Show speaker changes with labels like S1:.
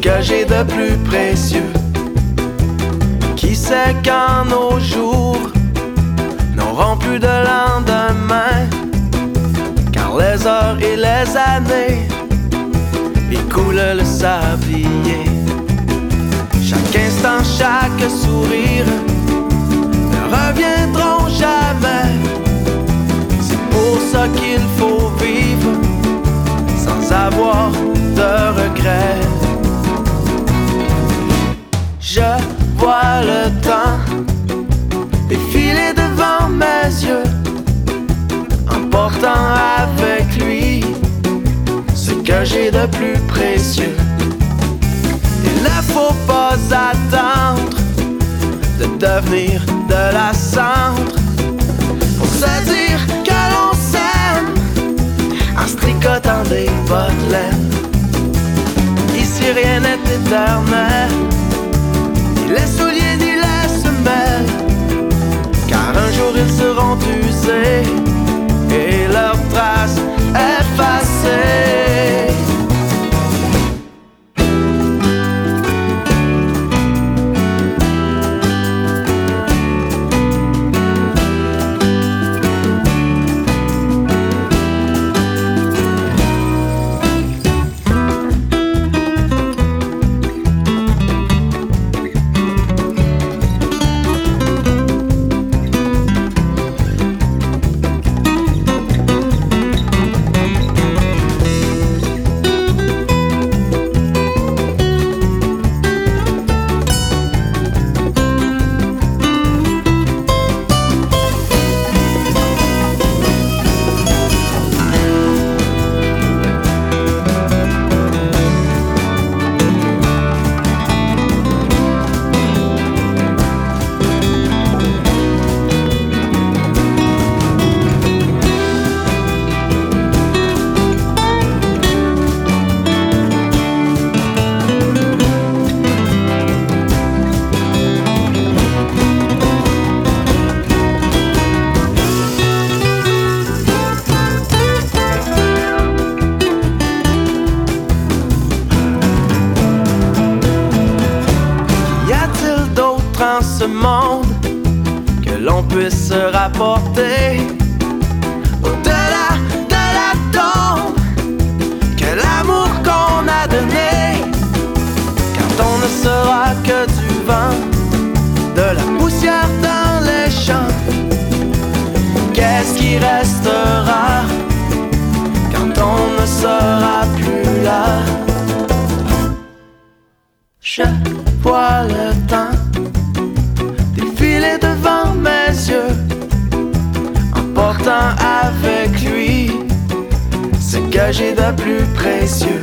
S1: que j'ai de plus précieux. Qui sait quand nos jours n'auront plus de lendemain, car les heures et les années écoulent le sablier. Chaque instant, chaque sourire ne reviendront jamais. C'est pour ça qu'il faut vivre sans avoir de regrets. Je vois le temps défiler devant mes yeux, emportant avec lui ce que j'ai de plus précieux. Il ne faut pas attendre de devenir de la cendre pour se dire que l'on s'aime en se tricotant des bas de laine. Ici rien n'est éternel, ni les souliers ni les semelles, car un jour ils seront usés et leurs traces effacées. En ce monde que l'on puisse se rapporter au-delà de la tombe, que l'amour qu'on a donné, quand on ne sera que du vent, de la poussière dans les champs. Qu'est-ce qui restera quand on ne sera plus là? Je vois le temps défiler devant mes yeux, emportant avec lui ce que j'ai de plus précieux.